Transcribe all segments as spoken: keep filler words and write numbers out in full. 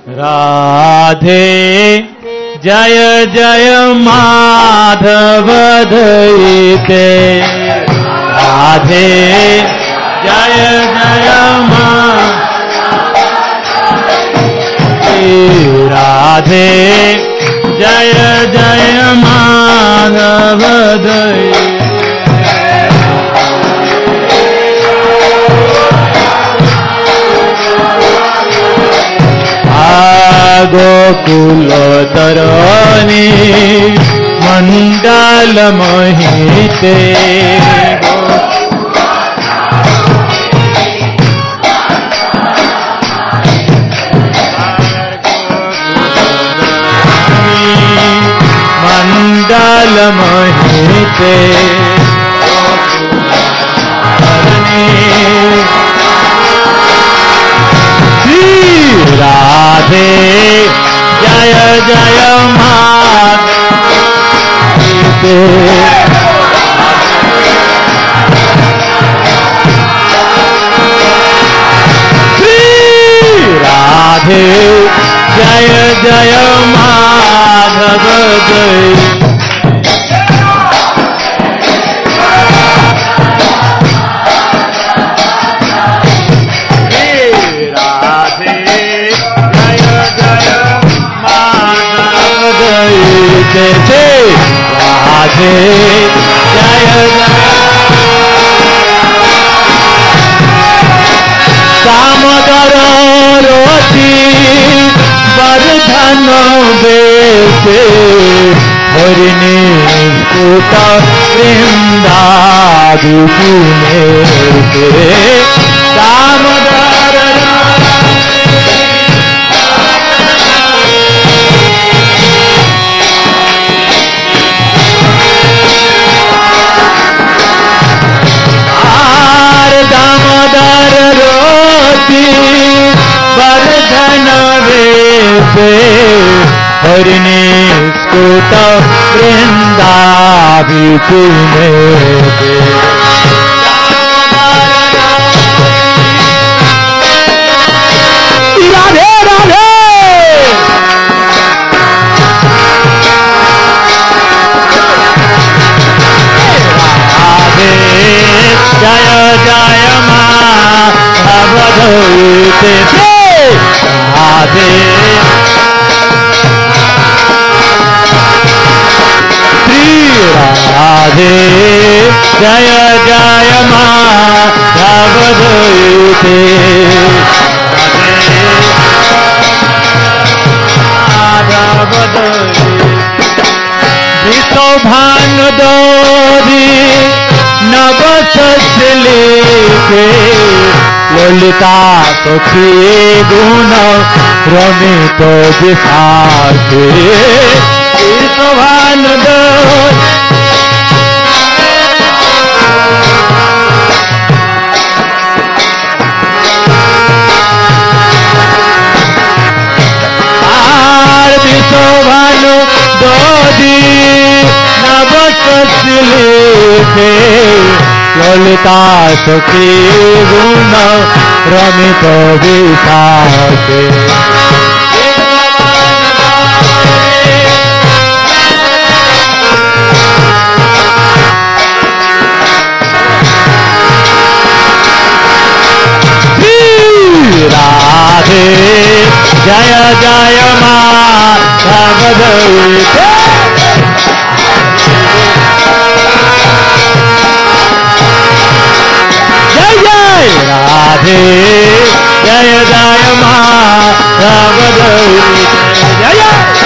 राधे जय जय माधव दयिते राधे जय जय राधे जय जय माधव दयिते गोकुल तरणि मंडल मोहिते मंडल मोहिते राधे जय जय माधव राधे जय जय माधव राधे जय दामोदर रोटी वर्धन बेसे हरिणी सुत वृंदाविपुने दामोदर वर्धन वेसे हरिणी स्कुत वृंदाविपुने राधे राधे राधे जय जय माधव दयिते राधे श्री राधे जय जय माधव दयिते माधव दयिते विशोभानु दोरी नव सचलेके ललिता सखी गुण रमित विशाखे विशोभानु विशोभानु दोदी नव सचलेके ललिता सखी गुण रमित विशाखे राधे जय जय माधव दयिते राधे जय जय माधव दयिते जय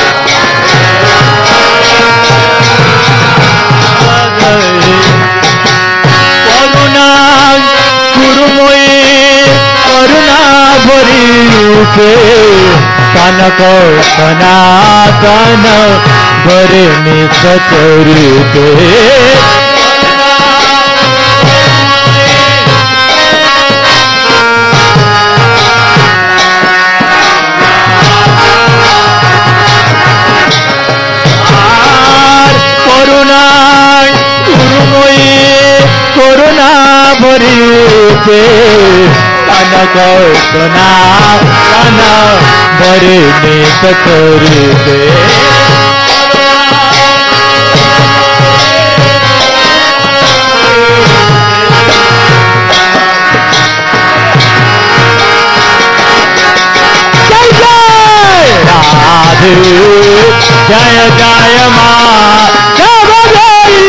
करुणा गुरुमयी करुणा भरीते कनक सनातन घरे निश चरिते करुणा भरीते कनक सनातन परिणीत करिबे राधे जय जय माधव जय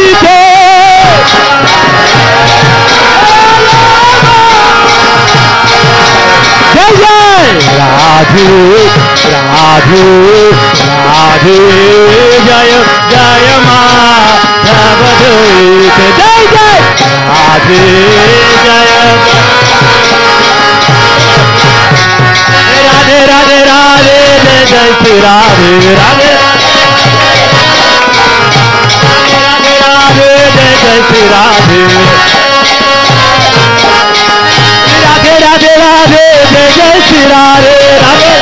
जय राधे राधे राधे जय जय माधव जय जय राधे जय राधे राधे राधे जय जय श्री राधे राधे राधे राधे जय जय श्री राधे राधे राधे राधे जय जय श्री राधे राधे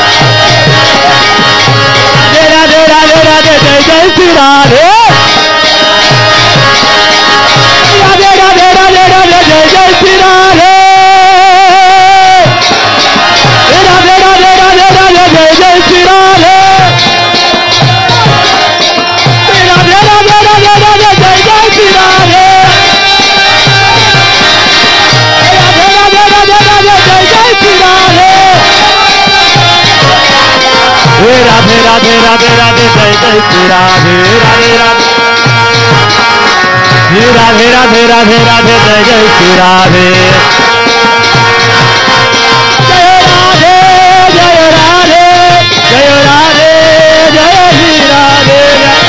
राधे राधे राधे जय जय श्री राधे राधे राधे राधे राधे जय जय श्री राधे राधे राधे राधे राधे जय जय श्री राधे राधे राधे राधे राधे जय जय श्री राधे राधे राधे राधे राधे जय जय श्री राधे राधे राधे राधे राधे जय जय श्री राधे राधे राधे राधे राधे राधे जय जय श्री राधे जय राधे जय राधे जय राधे जय श्री राधे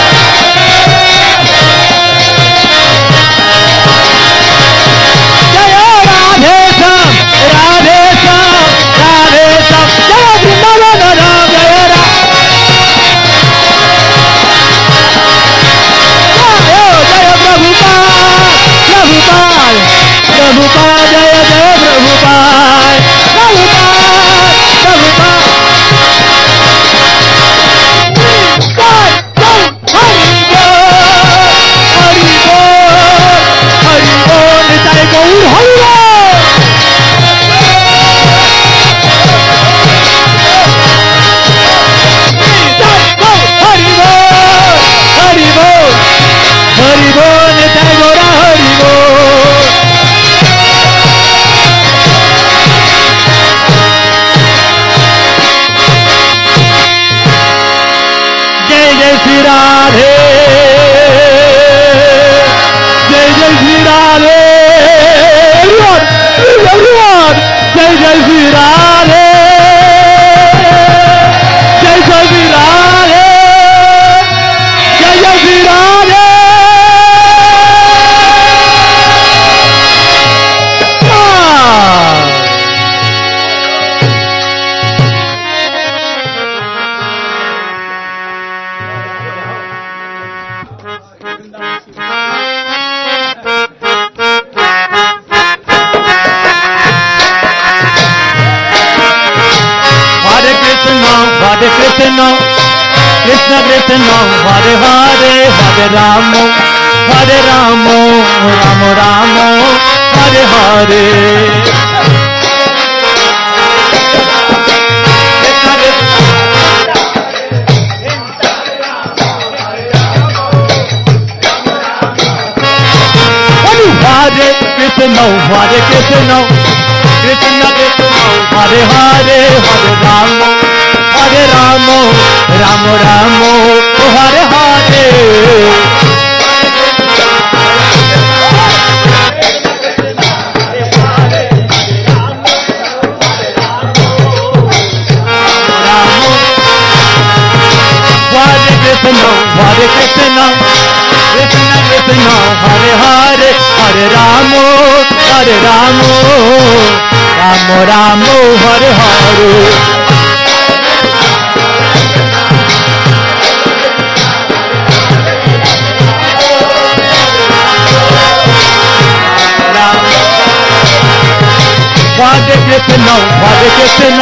जय राधे श्याम राधे श्याम राधे श्याम जय वृंदावन राम जय राम जय प्रभुपाद प्रभुपाद प्रभुपाद जय जय प्रभुपाद प्रभुपाद प्रभुपाद हरि बोल हरि बोल निताय गौर हरि बोल हरि बोल हरि बोल हरि बोल निताय गौर हरि बोल जय जय श्री राधे जय जय श्री राधे जय जय श्री राधे जय जय श्री राधे जय जय Shri Radhe Hare Krishna, Hare Krishna, Krishna Krishna, Hare Hare, Hare Rama, Hare Rama, Rama Rama, Hare Hare. Hare Krishna, Hare Krishna, Krishna Krishna, Hare Hare, Hare Rama, Hare Rama, Rama Rama, Hare Hare. Hare Krishna, Hare Krishna, Krishna Krishna, Hare Hare, Hare Rama, Hare Rama, Rama Rama, Hare Hare. Hare Krishna, Hare Krishna,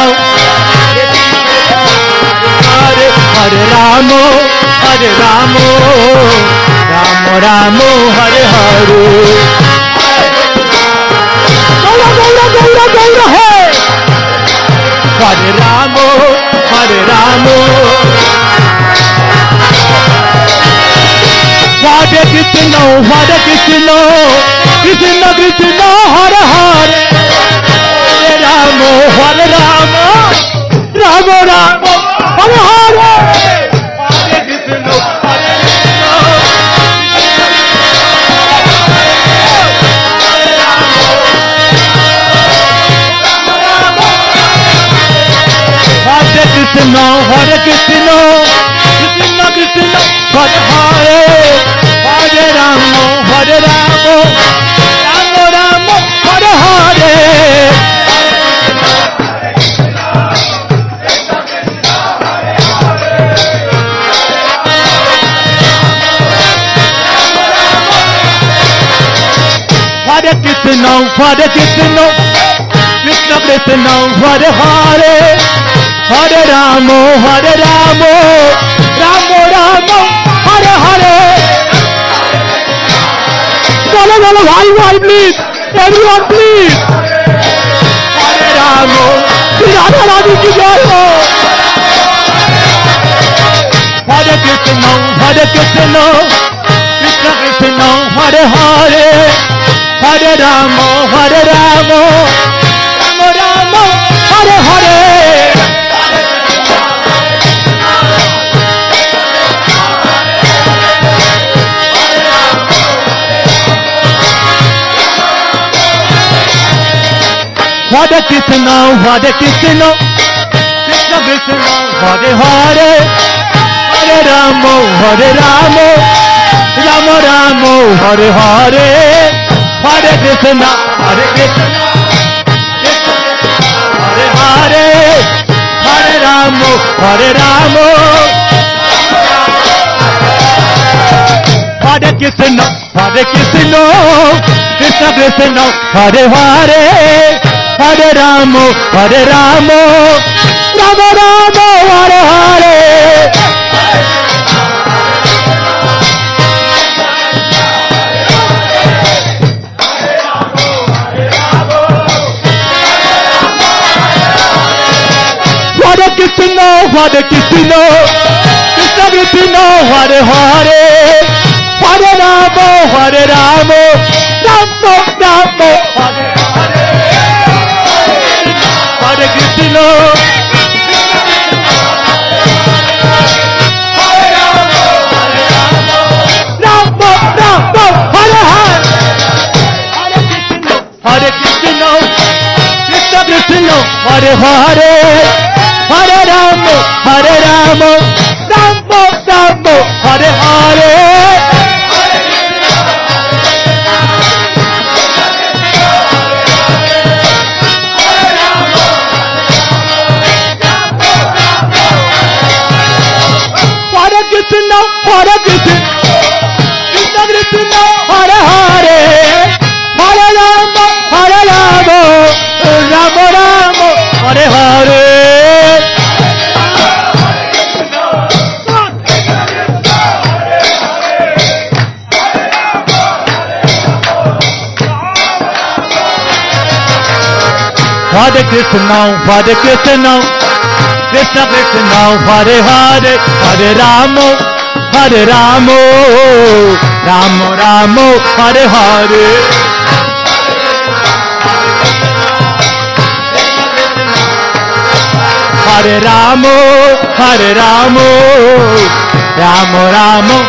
Hare Hare Rama, Hare Rama, Rama Rama, Hare Hare. Gaura Gaura Gaura Gaura Hai. Hare Rama, Hare Ramo. Hare Krishna, Hare Krishna, Krishna Krishna, Hare Hare, Hare Ramo, Hare Ramo, Ramo Ramo, Hare Hare, Hare Krishna, Hare Krishna, Hare Krishna, Hare Krishna, Krishna Krishna, Hare Hare, Hare Ramo, Hare Ramo, Ramo Ramo, Hare Hare. Hare Krishna, Hare Krishna, Krishna Krishna, Hare Hare, Hare Ramo, Hare Ramo, Ramo Ramo, Hare Hare. Chalo chalo bhai bhai please, everyone please. Hare Ramo, Shri Radha Rani ki jai ho. Hare Krishna, Hare Krishna, Krishna Krishna, Hare Hare, Hare Ramo, Hare Ramo, Ramo Ramo, Hare Hare. Hare Krishna, Hare Krishna, Krishna Krishna, Hare Hare, Hare Ramo, Hare Ramo, Ramo Ramo, Hare Hare, Hare Krishna, Hare Krishna, Hare Hare, Hare Ramo, Hare Ramo, Hare Krishna, Hare Krishna, Krishna Krishna, Hare Hare, Hare Ramo, Hare Ramo, Ramo Ramo, Hare Hare. Hare Krishna, Hare Krishna, Krishna Krishna, Hare Hare, Hare Ramo, Hare Ramo, Ramo Ramo, Hare Hare. Hare Krishna, Hare Ramo, Hare Ramo, Ramo Ramo, Hare Hare. Hare Krishna, Krishna Krishna, Hare Hare, Hare Ramo, Hare Ramo, Ramo Ramo, Hare Hare. Hare Krishna, Hare Krishna, Krishna Krishna, Hare Hare, Hare Ramo, Hare Ramo, Ramo Ramo, Hare Hare. Hare Krishna, Hare Krishna, Krishna Krishna, Hare Hare, Hare Ramo, Hare Ramo, Ramo Ramo, Hare Hare. Hare Ramo, Hare Ramo, Ramo Ramo.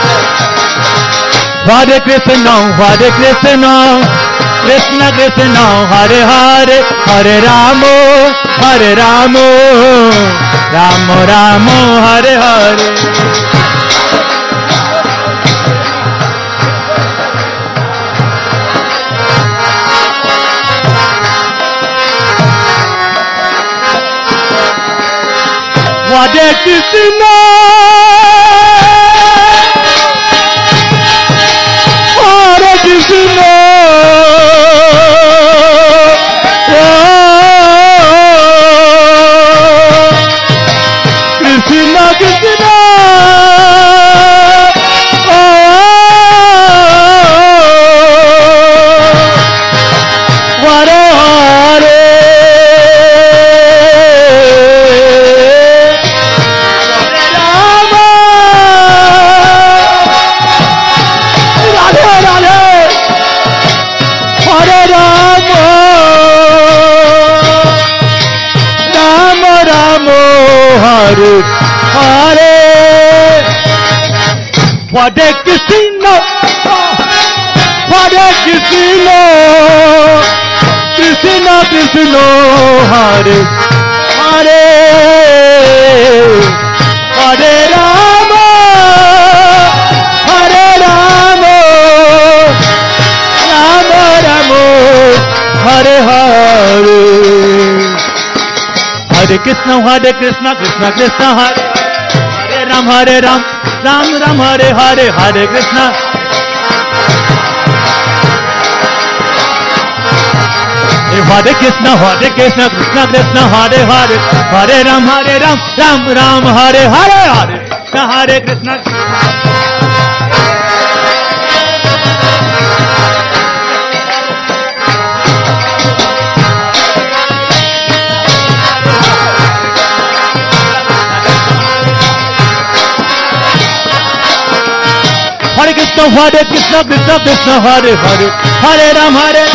Hare Krishna, Hare Krishna, Krishna Krishna, Hare Hare, Hare Ramo, Hare Ramo, Ramo Ramo, Hare Hare. Hare Krishna, Hare Krishna, Krishna Krishna, Hare Hare, Hare Hare. Hare Krishna, Hare Krishna, Krishna Krishna, Hare Hare, Hare Rama, Hare Rama, Rama Rama, Hare Hare. Hare Krishna, Hare Krishna, Krishna Krishna, Hare Hare Ram, Hare Ram, Ram Ram, Hare Hare, Hare Krishna. Hare Krishna, Hare Krishna, Krishna Krishna, Hare Hare, Hare Ram, Hare Ram, Ram Ram, Hare Hare, Hare Krishna, Hare Krishna. Hare Krishna, Hare Krishna, Krishna Krishna, Hare Hare, Hare Ram, Hare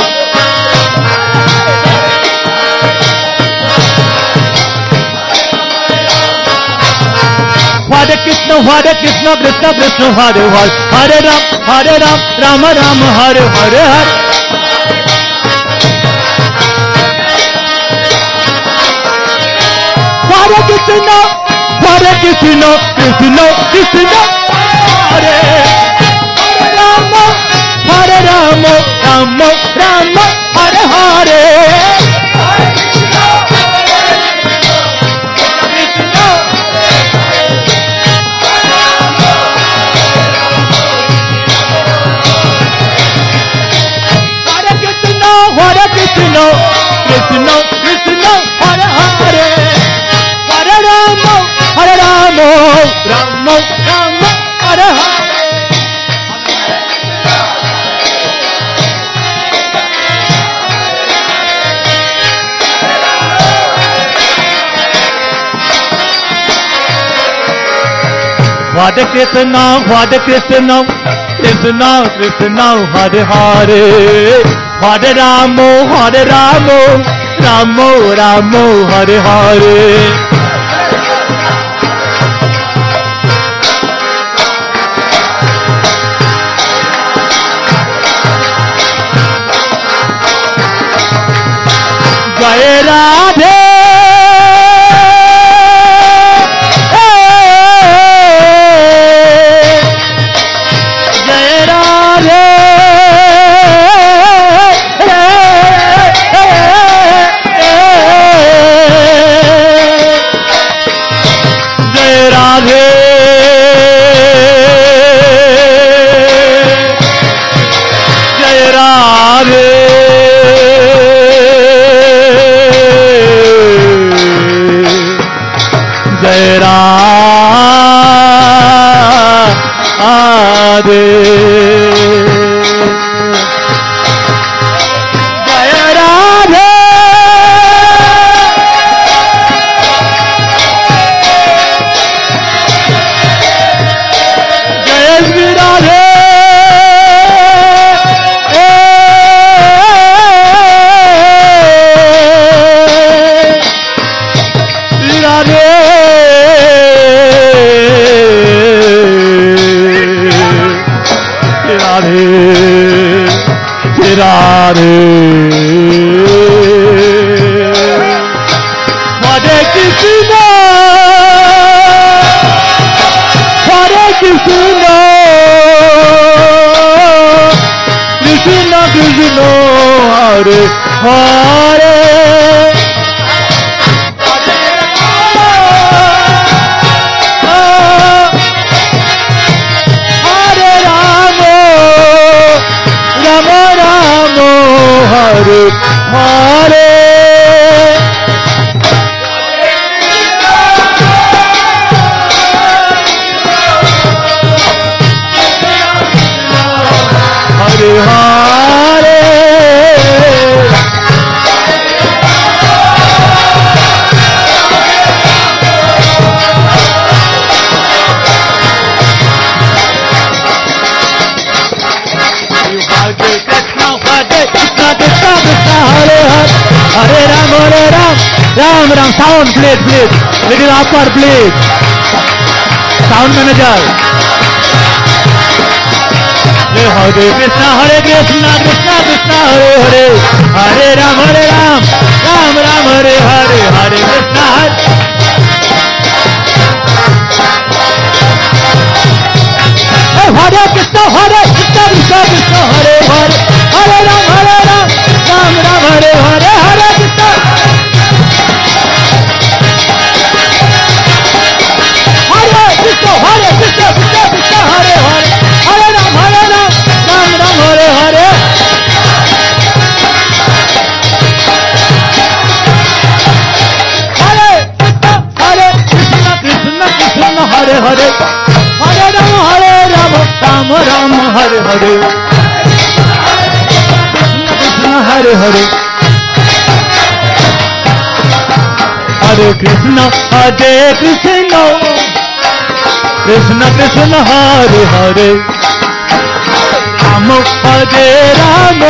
Hare Krishna, Hare Krishna, Krishna Krishna, Hare Hare, Hare Ram, Hare Ram, Rama Rama, Hare Hare, Hare. Hare Krishna, Hare Krishna, Krishna Krishna, Hare Hare Rama, Hare Rama, Rama Rama, Hare Hare. Hare Krishna, Krishna Krishna, Hare Hare, Hare Rama, Hare Rama, Rama Rama, Hare Hare. Hare Krishna, Hare Krishna, Krishna Krishna, Hare Hare, Hare Rama, Hare Rama, Rama Rama, Hare Hare. Jai Radhe, Jai Radhe, Jai Radhe, Jai Radhe, Jai Radhe, Jai Radhe, Jai Shri Radhe, Shri Radhe, Radhe, Radhe. Hare Krishna, Hare Krishna, Krishna Krishna, Hare Hare, Hare Rama, Rama Rama, Hare Hare. Hare Hare, Ram Ram sound please please little upper please sound manager Hare Krishna Hare Krishna Krishna Krishna Hare Hare Hare Ram Hare Ram Ram Ram Hare Hare Hare Krishna Hare Hare Krishna Hare Krishna Krishna Krishna Hare Hare Hare Ram Hare Ram Ram Ram Hare Hare Hare Krishna Hare Krishna Hare Krishna Krishna Krishna Hare Hare Hare Ram Hare Ram Ram Ram Hare Hare Hare Krishna Hare Krishna Krishna Krishna Hare Hare Hare Ram Hare Ram Ram Ram Hare Hare Krishna Hare Hare Hare Krishna Hare Krishna Krishna Krishna Hare Hare Ram Hare Ram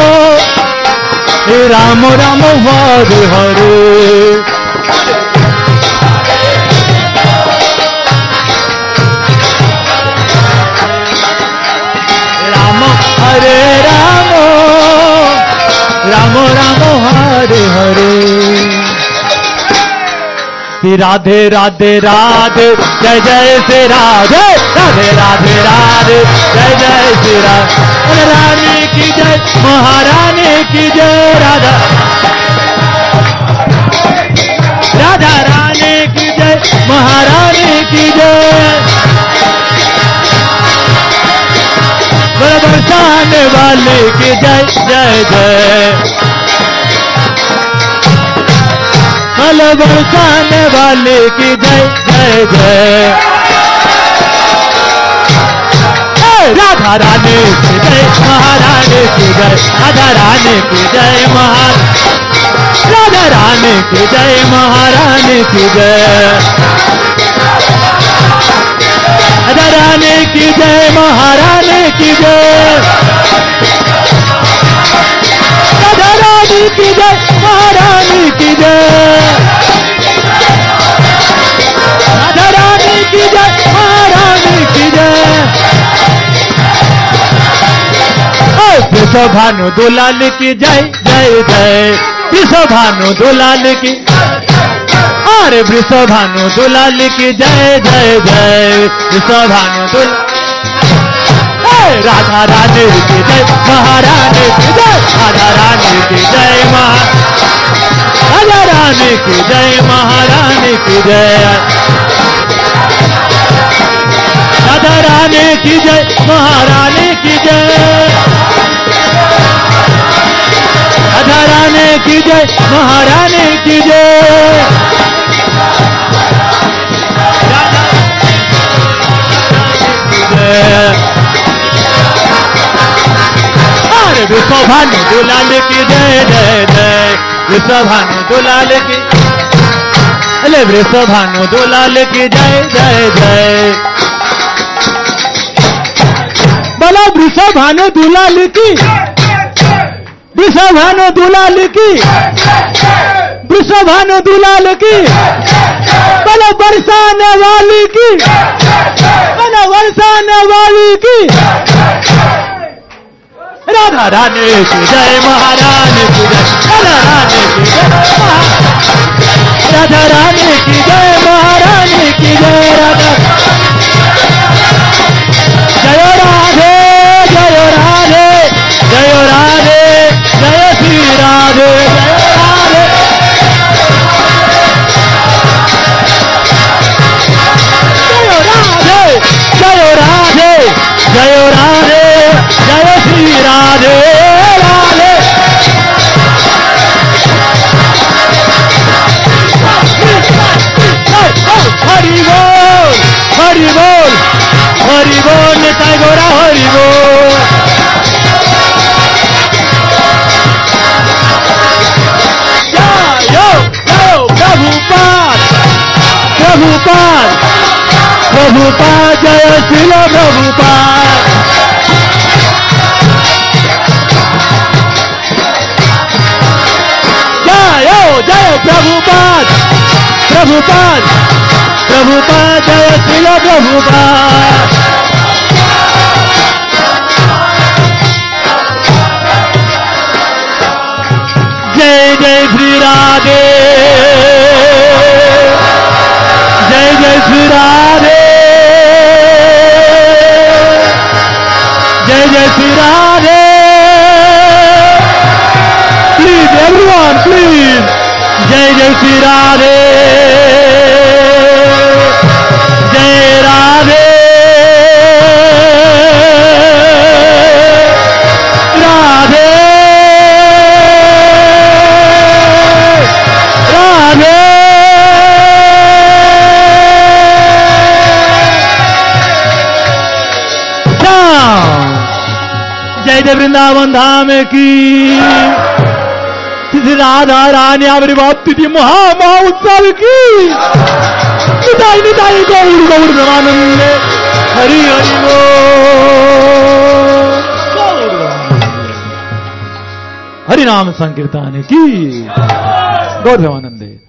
Ram Ram Hare Hare Hare Ram Ram Ram Hare Hare Radhe Radhe Radhe जय जय श्री राधे राधे राधे राधे जय जय श्री राधे रानी की जय महारानी की जय राधा राधा रानी की जय महारानी की जय बरसाने वाले की जय जय जय कल बरसाने वाले की जय जय जय राधा रानी की जय महारानी की जय राधा रानी की जय महारानी राधा रानी की जय महारानी की जय राधा रानी की जय महारानी की जय राधा रानी की जय महारानी की जय राधा रानी की जय महारानी की जय भानु दुलाल की जय जय जय भानु दुलाल की अरे भानु दुलाल की जय जय जय भानु दुल राधा रानी की जय महारानी की जय राधा रानी की जय महा राधा रानी की जय महारानी की जय राधा रानी की जय महारानी की जय राधा रानी की जय महारानी की जय अरे विश्वभानु दुलाल की जय जय जय विश्वभानु दुलाल की अरे विश्वभानु दुलाल की जय जय जय बोलो विश्वभानु दुलाल की विश्वभानु दुलाल की विश्वभानु दुलाल की बोलो बरसाने वाली की बोलो बरसाने वाली की राधा रानी की जय महारानी की जय राधा रानी की जय राधा रानी की जय महारानी की जय राधा जय राधे जय राधे जय राधे जय श्री राधे जय राधे जय राधे जय राधे जय श्री राधे राधे हरि बोल हरि बोल हरि बोल निताई गौरा हरि बोल जय जय प्रभुपाद प्रभुपाद प्रभुपाद जय श्रील प्रभुपाद जय जय प्रभुपाद प्रभुपाद प्रभुपाद जय श्रील प्रभुपाद जय जय श्री राधे जय जय श्री राधे जय जय Shri Radhe please everyone please जय जय श्री राधे जय राधे राधे राधे जय जय वृंदावन धाम की श्री राधा रानी आविर्भाव थी महा महा उत्सव की निताई निताई गौर गौर ब्रह्मानंद हरि हरि बोल हरि नाम संकीर्तन की गौर ब्रह्मानंदे।